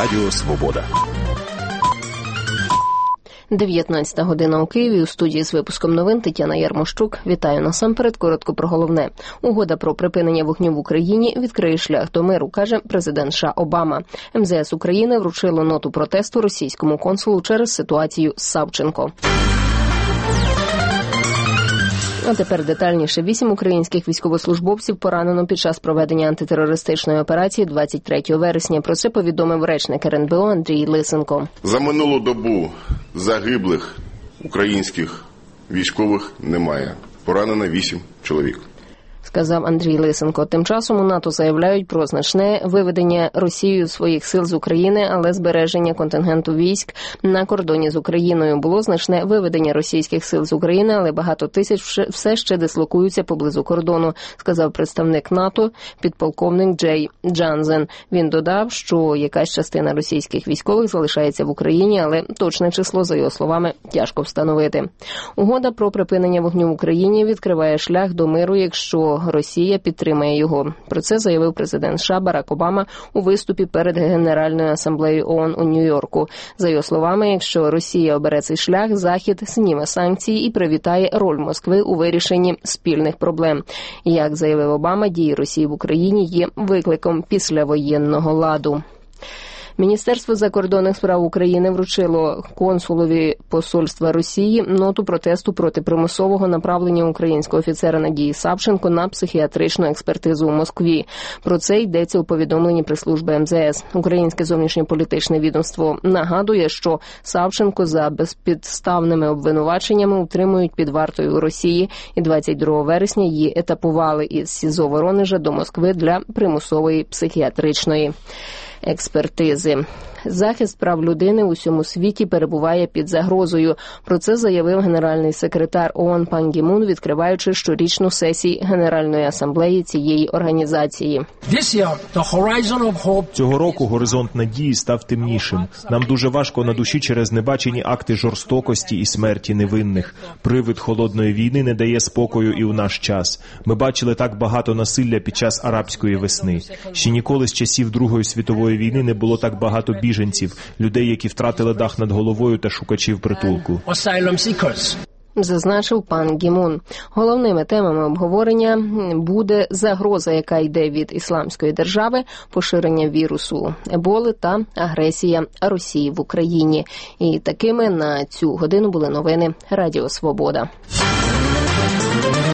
Радіо Свобода. 19 година у Києві. У студії з випуском новин Тетяна Ярмощук. Вітаю. Насамперед коротко про головне. Угода про припинення вогню в Україні відкриє шлях до миру, каже президент США Обама. МЗС України вручило ноту протесту російському консулу через ситуацію з Савченко. А тепер детальніше. 8 українських військовослужбовців поранено під час проведення антитерористичної операції 23 вересня. Про це повідомив речник РНБО Андрій Лисенко. За минулу добу загиблих українських військових немає. Поранено 8 чоловік. Сказав Андрій Лисенко. Тим часом у НАТО заявляють про значне виведення Росією своїх сил з України, але збереження контингенту військ на кордоні з Україною. Було значне виведення російських сил з України, але багато тисяч все ще дислокуються поблизу кордону, сказав представник НАТО, підполковник Джей Джанзен. Він додав, що якась частина російських військових залишається в Україні, але точне число, за його словами, тяжко встановити. Угода про припинення вогню в Україні відкриває шлях до миру, якщо Росія підтримає його. Про це заявив президент США Барак Обама у виступі перед Генеральною асамблеєю ООН у Нью-Йорку. За його словами, якщо Росія обере цей шлях, Захід зніме санкції і привітає роль Москви у вирішенні спільних проблем. Як заявив Обама, дії Росії в Україні є викликом післявоєнного ладу. Міністерство закордонних справ України вручило консулові посольства Росії ноту протесту проти примусового направлення українського офіцера Надії Савченко на психіатричну експертизу у Москві. Про це йдеться у повідомленні прес-служби МЗС. Українське зовнішньополітичне відомство нагадує, що Савченко за безпідставними обвинуваченнями утримують під вартою у Росії, і 22 вересня її етапували із СІЗО Воронежа до Москви для примусової психіатричної експертизи. Захист прав людини у всьому світі перебуває під загрозою. Про це заявив генеральний секретар ООН Пан Гі Мун, відкриваючи щорічну сесію Генеральної асамблеї цієї організації. Цього року горизонт надії став темнішим. Нам дуже важко на душі через небачені акти жорстокості і смерті невинних. Привид холодної війни не дає спокою і у наш час. Ми бачили так багато насилля під час арабської весни. Ще ніколи з часів Другої світової війни не було так багато біженців, людей, які втратили дах над головою та шукачів притулку. Зазначив пан Гі Мун. Головними темами обговорення буде загроза, яка йде від Ісламської держави, поширення вірусу Еболи та агресія Росії в Україні. І такими на цю годину були новини Радіо Свобода.